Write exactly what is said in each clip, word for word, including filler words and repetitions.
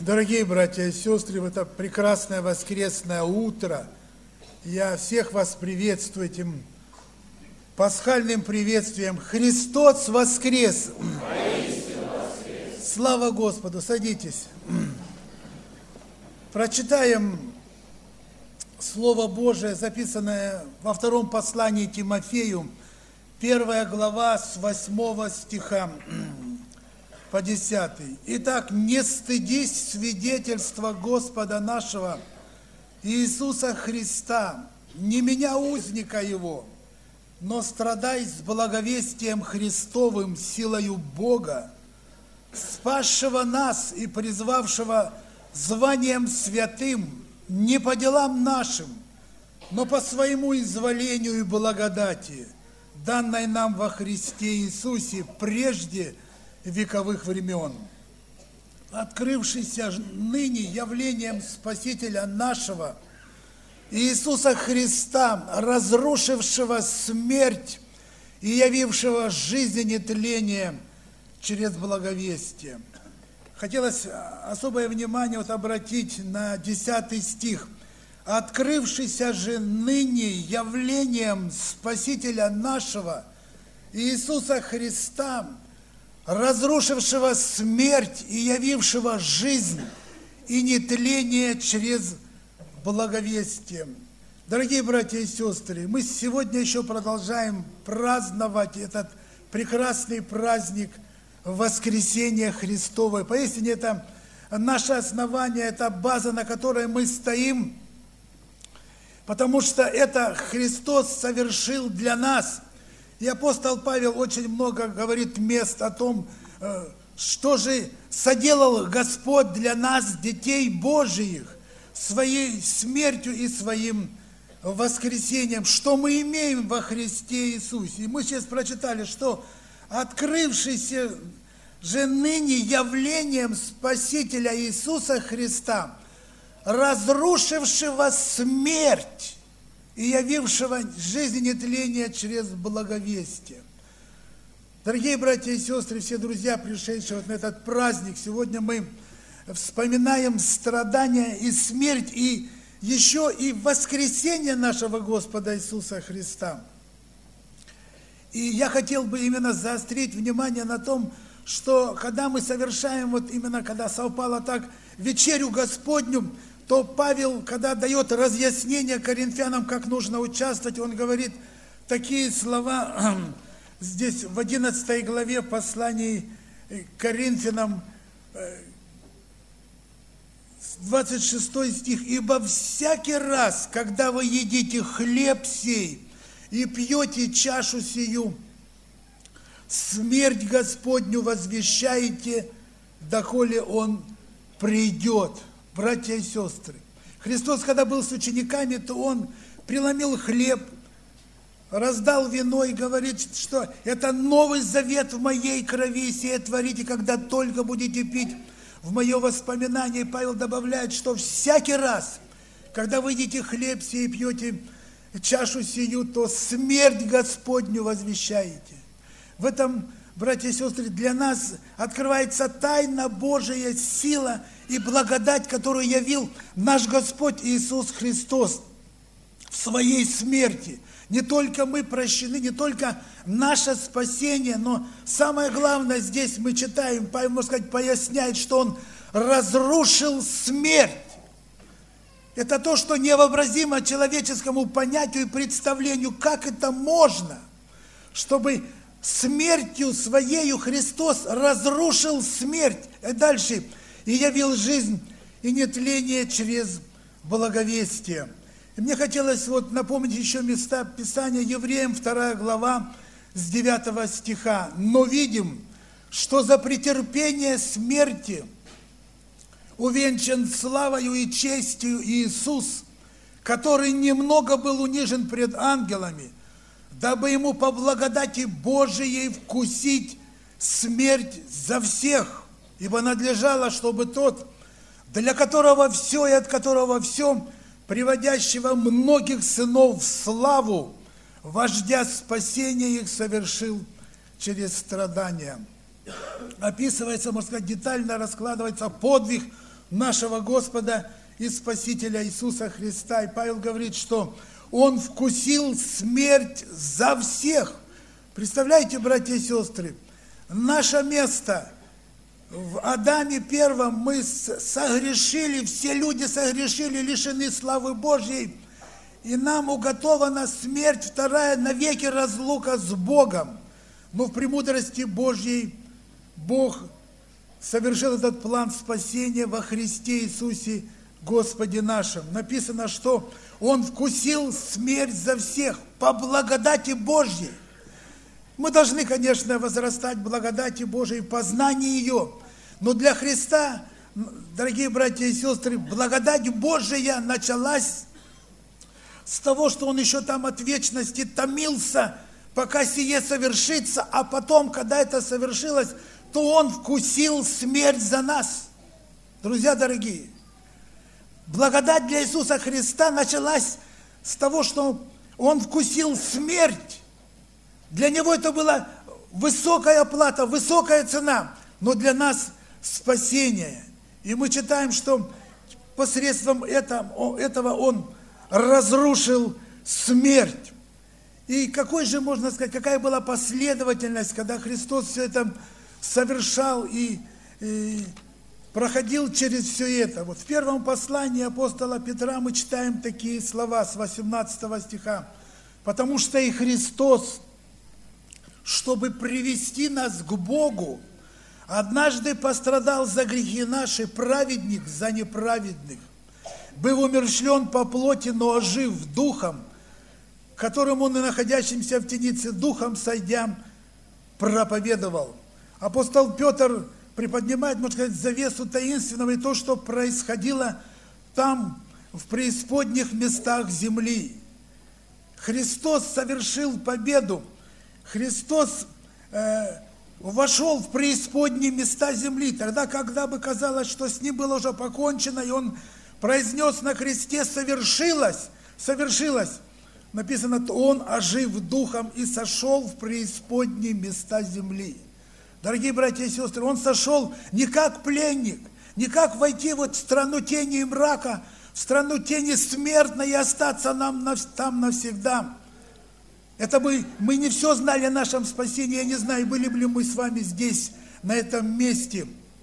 Дорогие братья и сестры, в это прекрасное воскресное утро я всех вас приветствую этим пасхальным приветствием. Христос воскрес! Слава Господу! Садитесь. Прочитаем Слово Божие, записанное во втором послании Тимофею, первая глава с восьмого стиха по десятый. Итак, не стыдись свидетельства Господа нашего Иисуса Христа, не меня узника Его, но страдай с благовестием Христовым силою Бога, спасшего нас и призвавшего званием святым, не по делам нашим, но по своему изволению и благодати, данной нам во Христе Иисусе прежде вековых времен, открывшийся ныне явлением Спасителя нашего, Иисуса Христа, разрушившего смерть и явившего жизнь и нетление через благовестие. Хотелось особое внимание вот обратить на десятый стих. Открывшийся же ныне явлением Спасителя нашего, Иисуса Христа, разрушившего смерть и явившего жизнь и нетление через благовестие. Дорогие братья и сестры, мы сегодня еще продолжаем праздновать этот прекрасный праздник Воскресения Христова. Поистине это наше основание, это база, на которой мы стоим, потому что это Христос совершил для нас. И апостол Павел очень много говорит мест о том, что же соделал Господь для нас, детей Божиих, своей смертью и своим воскресением, что мы имеем во Христе Иисусе. И мы сейчас прочитали, что открывшийся же ныне явлением Спасителя Иисуса Христа, разрушившего смерть и явившего жизнь и нетление через благовестие. Дорогие братья и сестры, все друзья, пришедшие вот на этот праздник, сегодня мы вспоминаем страдания и смерть, и еще и воскресение нашего Господа Иисуса Христа. И я хотел бы именно заострить внимание на том, что когда мы совершаем, вот именно когда совпало так, вечерю Господню, то Павел, когда дает разъяснение коринфянам, как нужно участвовать, он говорит такие слова здесь в одиннадцатой главе послания к Коринфянам, двадцать шестой стих. «Ибо всякий раз, когда вы едите хлеб сей и пьете чашу сию, смерть Господню возвещаете, доколе Он придет». Братья и сестры, Христос, когда был с учениками, то Он преломил хлеб, раздал вино и говорит, что это новый завет в моей крови, сие творите, когда только будете пить в мое воспоминание. И Павел добавляет, что всякий раз, когда вы едите хлеб сей и пьете чашу сию, то смерть Господню возвещаете. В этом, братья и сестры, для нас открывается тайна Божия, сила и благодать, которую явил наш Господь Иисус Христос в своей смерти. Не только мы прощены, не только наше спасение, но самое главное здесь мы читаем, Павел, можно сказать, поясняет, что Он разрушил смерть. Это то, что невообразимо человеческому понятию и представлению, как это можно, чтобы смертью Своею Христос разрушил смерть. И дальше, и явил жизнь и нетление через благовестие. И мне хотелось вот напомнить еще места Писания, Евреям вторая глава с девятого стиха. «Но видим, что за претерпение смерти увенчан славою и честью Иисус, который немного был унижен пред ангелами, дабы Ему по благодати Божией вкусить смерть за всех, ибо надлежало, чтобы тот, для которого все и от которого все, приводящего многих сынов в славу, вождя спасения их совершил через страдания». Описывается, можно сказать, детально раскладывается подвиг нашего Господа и Спасителя Иисуса Христа. И Павел говорит, что Он вкусил смерть за всех. Представляете, братья и сестры, наше место в Адаме первом, мы согрешили, все люди согрешили, лишены славы Божьей, и нам уготована смерть вторая, навеки разлука с Богом. Но в премудрости Божьей Бог совершил этот план спасения во Христе Иисусе Господе нашем. Написано, что Он вкусил смерть за всех по благодати Божьей. Мы должны, конечно, возрастать в благодати Божией, в познании ее. Но для Христа, дорогие братья и сестры, благодать Божия началась с того, что Он еще там от вечности томился, пока сие совершится, а потом, когда это совершилось, то Он вкусил смерть за нас. Друзья дорогие, благодать для Иисуса Христа началась с того, что Он вкусил смерть. Для Него это была высокая плата, высокая цена, но для нас спасение. И мы читаем, что посредством этого Он разрушил смерть. И какой же, можно сказать, какая была последовательность, когда Христос все это совершал и, и проходил через все это. Вот в первом послании апостола Петра мы читаем такие слова с восемнадцатого стиха. «Потому что и Христос, чтобы привести нас к Богу, однажды пострадал за грехи наши, праведник за неправедных, был умерщвлен по плоти, но ожив духом, которым Он и находящимся в темнице духом сойдя проповедовал». Апостол Петр приподнимает, можно сказать, завесу таинственного и то, что происходило там, в преисподних местах земли. Христос совершил победу. Христос э, вошел в преисподние места земли, тогда, когда бы казалось, что с Ним было уже покончено, и Он произнес на кресте «совершилось», «совершилось». Написано, Он, ожив духом, и сошел в преисподние места земли. Дорогие братья и сестры, Он сошел не как пленник, не как войти вот в страну тени и мрака, в страну тени смертной и остаться нам там навсегда. Это мы, мы не все знали о нашем спасении, я не знаю, были ли мы с вами здесь, на этом месте.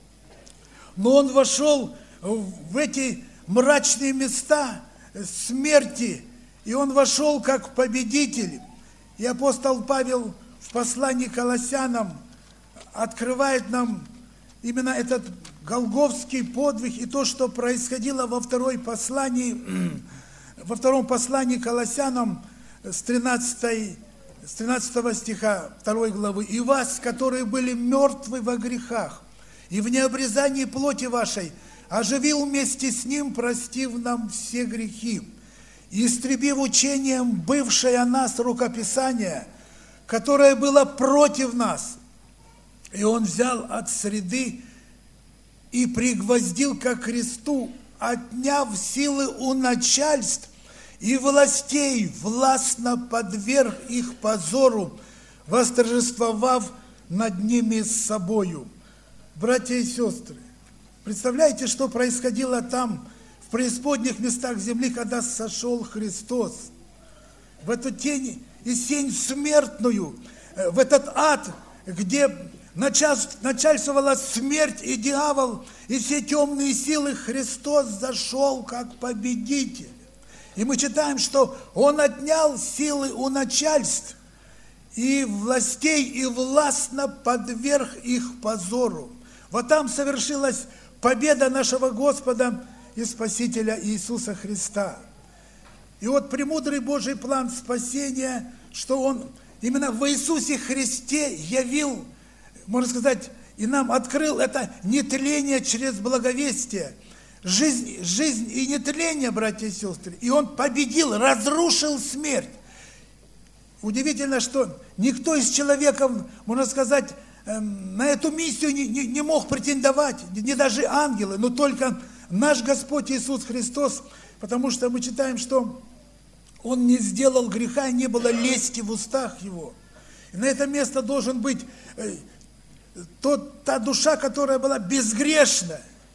Но Он вошел в эти мрачные места смерти, и Он вошел как победитель. И апостол Павел в послании к Колоссянам открывает нам именно этот голгофский подвиг и то, что происходило во, второй послании, во втором послании к Колоссянам с, тринадцатой, с тринадцатого стиха второй главы. «И вас, которые были мертвы во грехах, и в необрезании плоти вашей, оживил вместе с Ним, простив нам все грехи, и истребив учением бывшее о нас рукописание, которое было против нас. И Он взял от среды и пригвоздил ко кресту, отняв силы у начальств и властей, властно подверг их позору, восторжествовав над ними с собою». Братья и сестры, представляете, что происходило там, в преисподних местах земли, когда сошел Христос? В эту тень и сень смертную, в этот ад, где начальствовала смерть и дьявол, и все темные силы, Христос зашел как победитель. И мы читаем, что Он отнял силы у начальств и властей, и властно подверг их позору. Вот там совершилась победа нашего Господа и Спасителя Иисуса Христа. И вот премудрый Божий план спасения, что Он именно в Иисусе Христе явил, можно сказать, и нам открыл это нетление через благовестие. Жизнь, жизнь и нетление, братья и сестры. И Он победил, разрушил смерть. Удивительно, что никто из человеков, можно сказать, на эту миссию не, не, не мог претендовать, не даже ангелы, но только наш Господь Иисус Христос, потому что мы читаем, что Он не сделал греха, и не было лести в устах Его. И на это место должен быть тот, та душа, которая была безгрешна.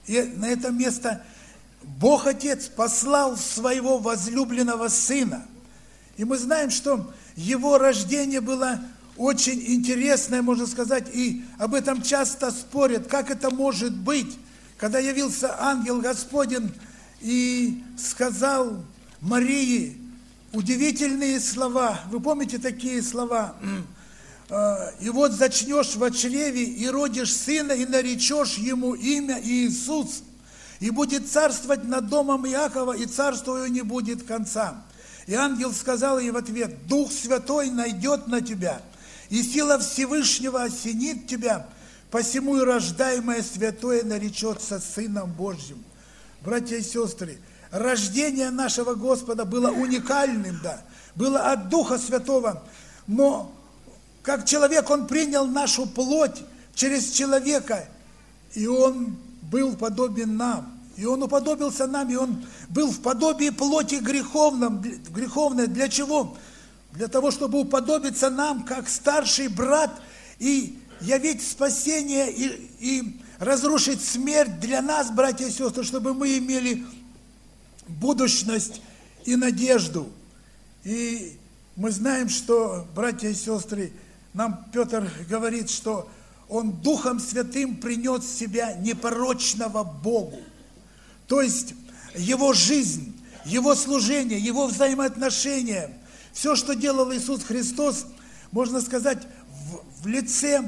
И на это место Бог Отец послал своего возлюбленного Сына. И мы знаем, что Его рождение было очень интересное, можно сказать, и об этом часто спорят, как это может быть, когда явился ангел Господень и сказал Марии удивительные слова. Вы помните такие слова? «И вот зачнешь во чреве, и родишь сына, и наречешь ему имя Иисус, и будет царствовать над домом Иакова, и царству его не будет конца». И ангел сказал ей в ответ: «Дух Святой найдет на тебя, и сила Всевышнего осенит тебя, посему и рождаемое святое наречется Сыном Божьим». Братья и сестры, рождение нашего Господа было уникальным, да, было от Духа Святого, но как человек Он принял нашу плоть через человека, и Он был подобен нам, и Он уподобился нам, и Он был в подобии плоти греховном, греховной. Для чего? Для того, чтобы уподобиться нам, как старший брат, и явить спасение, и, и разрушить смерть для нас, братья и сестры, чтобы мы имели будущность и надежду. И мы знаем, что, братья и сестры, нам Петр говорит, что он Духом Святым принес себя непорочного Богу. То есть Его жизнь, Его служение, Его взаимоотношения, все, что делал Иисус Христос, можно сказать, в, в лице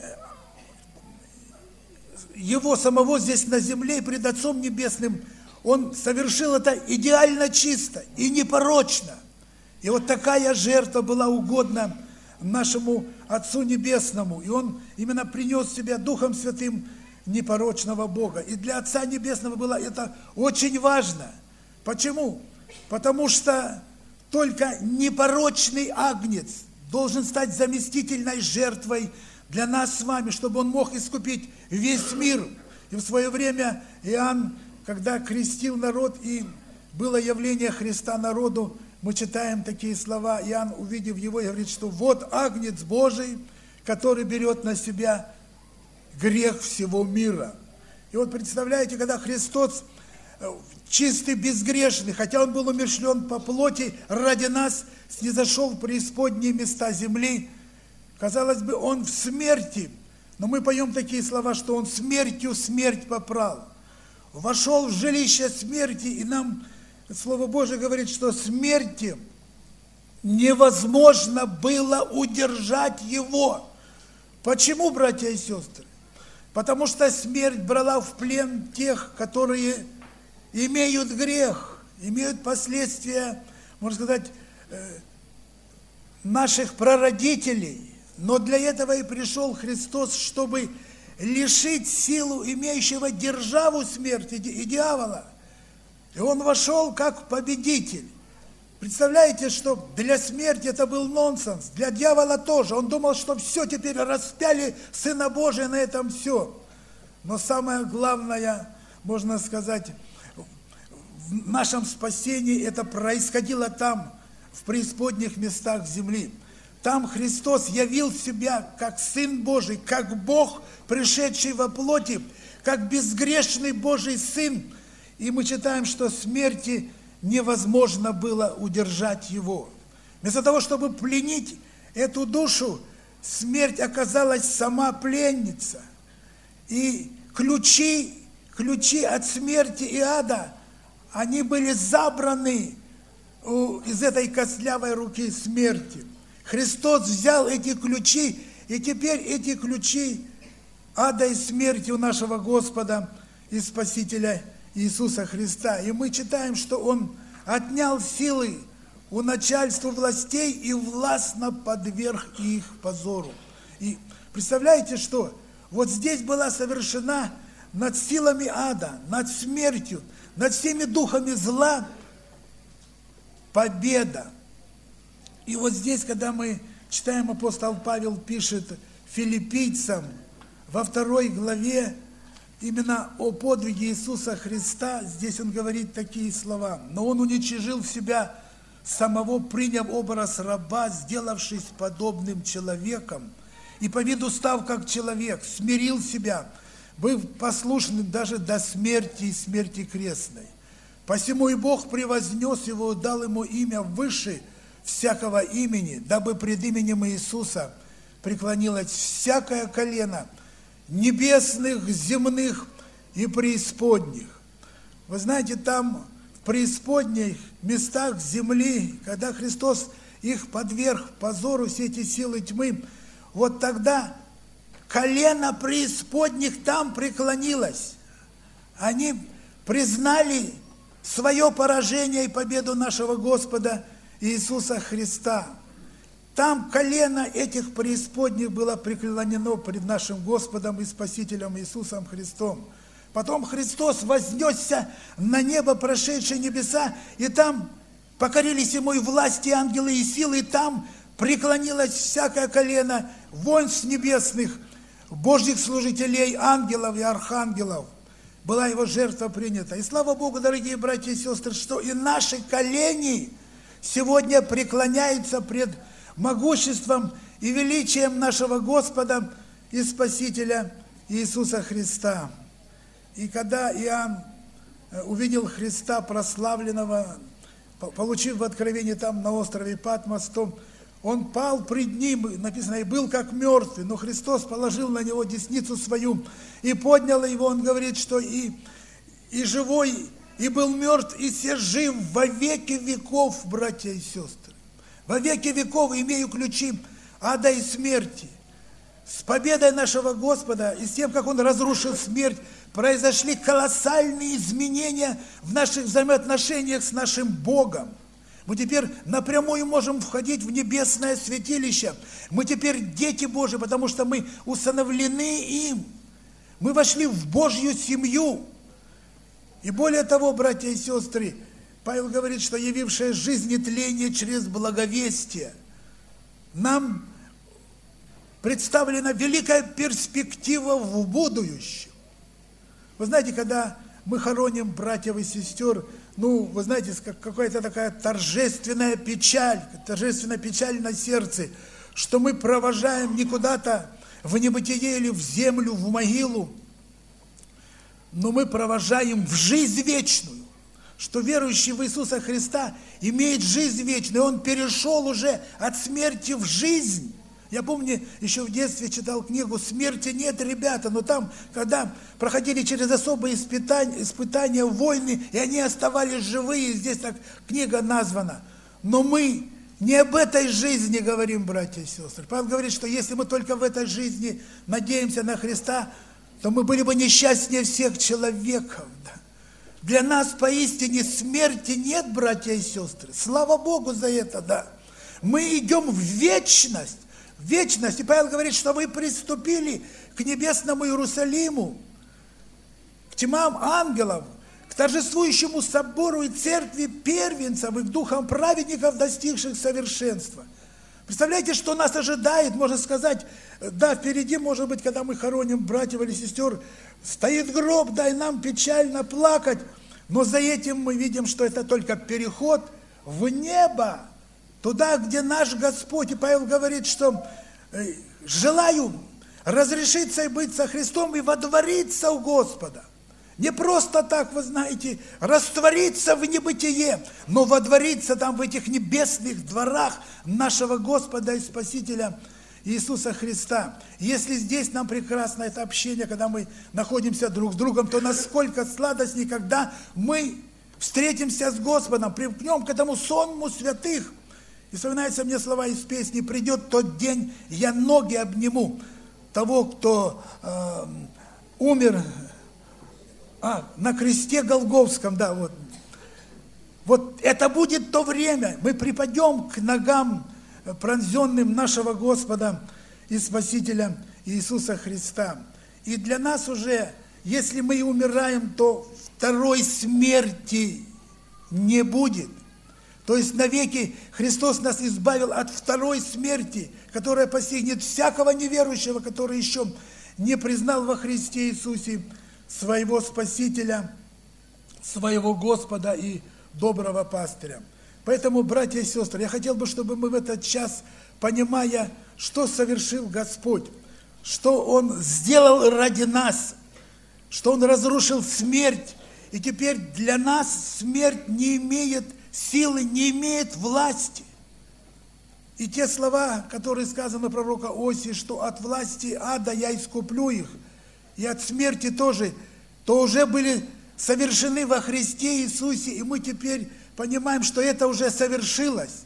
Его самого здесь на земле и пред Отцом Небесным, Он совершил это идеально чисто и непорочно. И вот такая жертва была угодна нашему Отцу Небесному. И Он именно принес себя Духом Святым непорочного Бога. И для Отца Небесного было это очень важно. Почему? Потому что только непорочный агнец должен стать заместительной жертвой для нас с вами, чтобы он мог искупить весь мир. И в свое время Иоанн, когда крестил народ, и было явление Христа народу, мы читаем такие слова. Иоанн, увидев его, говорит, что вот агнец Божий, который берет на себя грех всего мира. И вот представляете, когда Христос, чистый, безгрешный, хотя Он был умерщвлен по плоти, ради нас снизошел в преисподние места земли. Казалось бы, Он в смерти, но мы поем такие слова, что Он смертью смерть попрал. Вошел в жилище смерти, и нам Слово Божие говорит, что смерти невозможно было удержать Его. Почему, братья и сестры? Потому что смерть брала в плен тех, которые имеют грех, имеют последствия, можно сказать, наших прародителей. Но для этого и пришел Христос, чтобы лишить силу имеющего державу смерти и дьявола. И Он вошел как победитель. Представляете, что для смерти это был нонсенс, для дьявола тоже. Он думал, что все, теперь распяли Сына Божия, на этом все. Но самое главное, можно сказать, в нашем спасении это происходило там, в преисподних местах земли. Там Христос явил себя как Сын Божий, как Бог, пришедший во плоти, как безгрешный Божий Сын. И мы читаем, что смерти невозможно было удержать Его. Вместо того, чтобы пленить эту душу, смерть оказалась сама пленница. И ключи, ключи от смерти и ада, они были забраны из этой костлявой руки смерти. Христос взял эти ключи, и теперь эти ключи ада и смерти у нашего Господа и Спасителя Иисуса Христа. И мы читаем, что Он отнял силы у начальства властей и властно подверг их позору. И представляете, что вот здесь была совершена над силами ада, над смертью, над всеми духами зла победа. И вот здесь, когда мы читаем, апостол Павел пишет филиппийцам во второй главе именно о подвиге Иисуса Христа, здесь он говорит такие слова: «Но Он уничижил себя самого, приняв образ раба, сделавшись подобным человеком, и по виду став как человек, смирил себя, вы послушны даже до смерти и смерти крестной. Посему и Бог превознес его, дал ему имя выше всякого имени, дабы пред именем Иисуса преклонилось всякое колено небесных, земных и преисподних. Вы знаете, там в преисподних местах земли, когда Христос их подверг позору, все эти силы тьмы, вот тогда колено преисподних там преклонилось. Они признали свое поражение и победу нашего Господа Иисуса Христа. Там колено этих преисподних было преклонено пред нашим Господом и Спасителем Иисусом Христом. Потом Христос вознесся на небо, прошедшие небеса, и там покорились ему и власти, и ангелы, и силы, и там преклонилось всякое колено воинств небесных, Божьих служителей, ангелов и архангелов. Была его жертва принята. И слава Богу, дорогие братья и сестры, что и наши колени сегодня преклоняются пред могуществом и величием нашего Господа и Спасителя Иисуса Христа. И когда Иоанн увидел Христа прославленного, получив в откровении там на острове Патмос, то он пал пред ним, написано, и был как мертвый, но Христос положил на него десницу свою и поднял его. Он говорит, что и, и живой, и был мертв, и се жив во веки веков, братья и сестры. Во веки веков имею ключи ада и смерти. С победой нашего Господа и с тем, как Он разрушил смерть, произошли колоссальные изменения в наших взаимоотношениях с нашим Богом. Мы теперь напрямую можем входить в небесное святилище. Мы теперь дети Божьи, потому что мы усыновлены им. Мы вошли в Божью семью. И более того, братья и сестры, Павел говорит, что явившая жизнь и тление через благовестие, нам представлена великая перспектива в будущем. Вы знаете, когда мы хороним братьев и сестер, ну, вы знаете, какая-то такая торжественная печаль, торжественная печаль на сердце, что мы провожаем не куда-то в небытие или в землю, в могилу, но мы провожаем в жизнь вечную, что верующий в Иисуса Христа имеет жизнь вечную, он перешел уже от смерти в жизнь. Я помню, еще в детстве читал книгу «Смерти нет, ребята», но там, когда проходили через особые испытания, испытания, войны, и они оставались живые, здесь так книга названа. Но мы не об этой жизни говорим, братья и сестры. Павел говорит, что если мы только в этой жизни надеемся на Христа, то мы были бы несчастнее всех человеков. Да? Для нас поистине смерти нет, братья и сестры. Слава Богу за это, да. Мы идем в вечность. Вечность. И Павел говорит, что вы приступили к небесному Иерусалиму, к тьмам ангелов, к торжествующему собору и церкви первенцев и к духам праведников, достигших совершенства. Представляете, что нас ожидает, можно сказать, да, впереди, может быть, когда мы хороним братьев или сестер, стоит гроб, да, и нам печально плакать, но за этим мы видим, что это только переход в небо, туда, где наш Господь. И Павел говорит, что желаю разрешиться и быть со Христом и водвориться у Господа. Не просто так, вы знаете, раствориться в небытие, но водвориться там в этих небесных дворах нашего Господа и Спасителя Иисуса Христа. Если здесь нам прекрасно это общение, когда мы находимся друг с другом, то насколько сладостней, когда мы встретимся с Господом, примкнем к этому сонму святых. И вспоминаются мне слова из песни: «Придет тот день, я ноги обниму того, кто э, умер а, на кресте Голгофском». Да, вот. Вот это будет то время. Мы припадем к ногам пронзенным нашего Господа и Спасителя Иисуса Христа. И для нас уже, если мы умираем, то второй смерти не будет. То есть навеки Христос нас избавил от второй смерти, которая постигнет всякого неверующего, который еще не признал во Христе Иисусе своего Спасителя, своего Господа и доброго пастыря. Поэтому, братья и сестры, я хотел бы, чтобы мы в этот час, понимая, что совершил Господь, что Он сделал ради нас, что Он разрушил смерть, и теперь для нас смерть не имеет силы, не имеет власти. И те слова, которые сказаны пророка Осии, что от власти ада я искуплю их, и от смерти тоже, то уже были совершены во Христе Иисусе, и мы теперь понимаем, что это уже совершилось,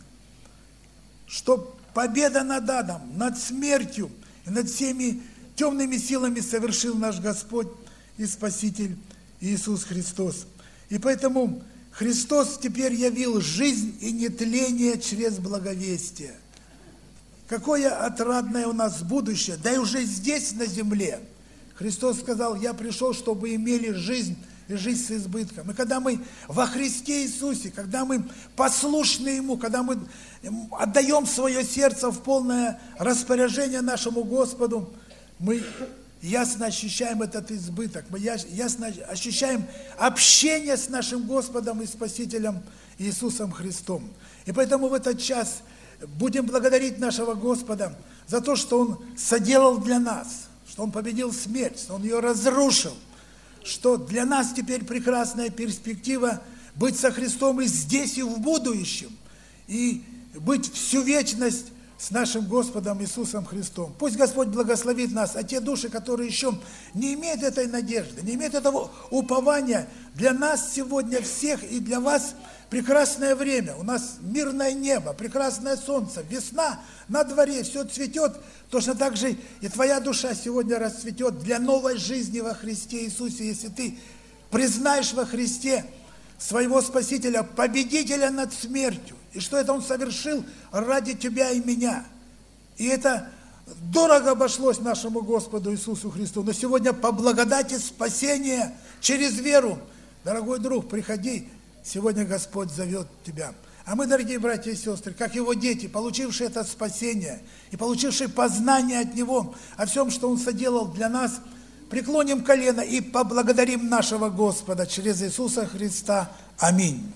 что победа над адом, над смертью и над всеми темными силами совершил наш Господь и Спаситель Иисус Христос. И поэтому Христос теперь явил жизнь и нетление через благовестие. Какое отрадное у нас будущее, да и уже здесь на земле. Христос сказал: я пришел, чтобы имели жизнь, и жизнь с избытком. И когда мы во Христе Иисусе, когда мы послушны Ему, когда мы отдаем свое сердце в полное распоряжение нашему Господу, мы ясно ощущаем этот избыток, мы ясно ощущаем общение с нашим Господом и Спасителем Иисусом Христом. И поэтому в этот час будем благодарить нашего Господа за то, что Он соделал для нас, что Он победил смерть, что Он ее разрушил, что для нас теперь прекрасная перспектива быть со Христом и здесь, и в будущем, и быть всю вечность с нашим Господом Иисусом Христом. Пусть Господь благословит нас, а те души, которые еще не имеют этой надежды, не имеют этого упования, для нас сегодня всех и для вас прекрасное время. У нас мирное небо, прекрасное солнце, весна на дворе, все цветет. Точно так же и твоя душа сегодня расцветет для новой жизни во Христе Иисусе, если ты признаешь во Христе своего Спасителя, победителя над смертью, и что это Он совершил ради тебя и меня. И это дорого обошлось нашему Господу Иисусу Христу. Но сегодня по благодати спасения через веру, дорогой друг, приходи, сегодня Господь зовет тебя. А мы, дорогие братья и сестры, как Его дети, получившие это спасение и получившие познание от Него о всем, что Он соделал для нас, преклоним колено и поблагодарим нашего Господа через Иисуса Христа. Аминь.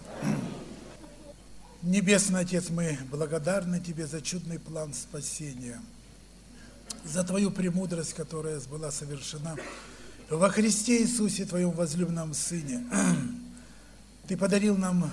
Небесный Отец, мы благодарны Тебе за чудный план спасения, за Твою премудрость, которая была совершена во Христе Иисусе, Твоем возлюбленном Сыне. Ты подарил нам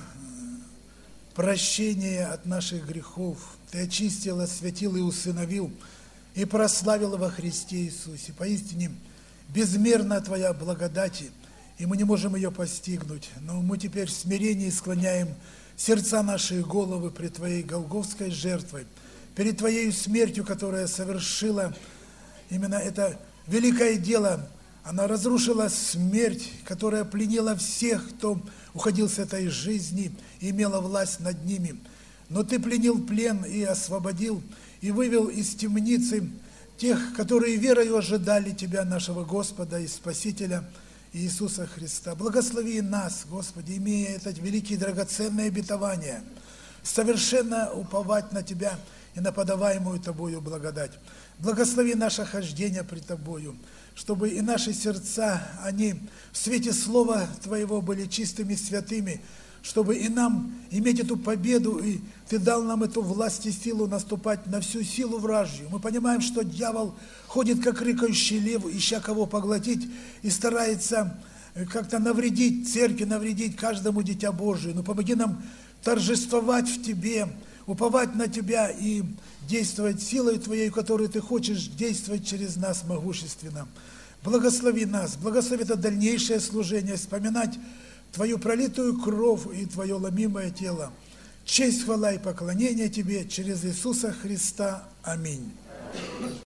прощение от наших грехов. Ты очистил, освятил и усыновил, и прославил во Христе Иисусе. Поистине, безмерна Твоя благодать, и мы не можем ее постигнуть. Но мы теперь в смирении склоняем сердца наши и головы пред Твоей голгофской жертвой, перед Твоей смертью, которая совершила именно это великое дело. Она разрушила смерть, которая пленила всех, кто уходил с этой жизни и имела власть над ними. Но Ты пленил плен и освободил, и вывел из темницы тех, которые верою ожидали Тебя, нашего Господа и Спасителя Иисуса Христа. Благослови нас, Господи, имея это великие драгоценные обетования, совершенно уповать на Тебя и на подаваемую Тобою благодать. Благослови наше хождение пред Тобою, чтобы и наши сердца, они в свете Слова Твоего были чистыми, святыми, чтобы и нам иметь эту победу, и Ты дал нам эту власть и силу наступать на всю силу вражью. Мы понимаем, что дьявол ходит, как рыкающий лев, ища кого поглотить, и старается как-то навредить церкви, навредить каждому дитя Божию. Но помоги нам торжествовать в Тебе, уповать на Тебя и действовать силой Твоей, которой Ты хочешь действовать через нас могущественно. Благослови нас, благослови это дальнейшее служение, вспоминать Твою пролитую кровь и Твое ломимое тело. Честь, хвала и поклонение Тебе через Иисуса Христа. Аминь.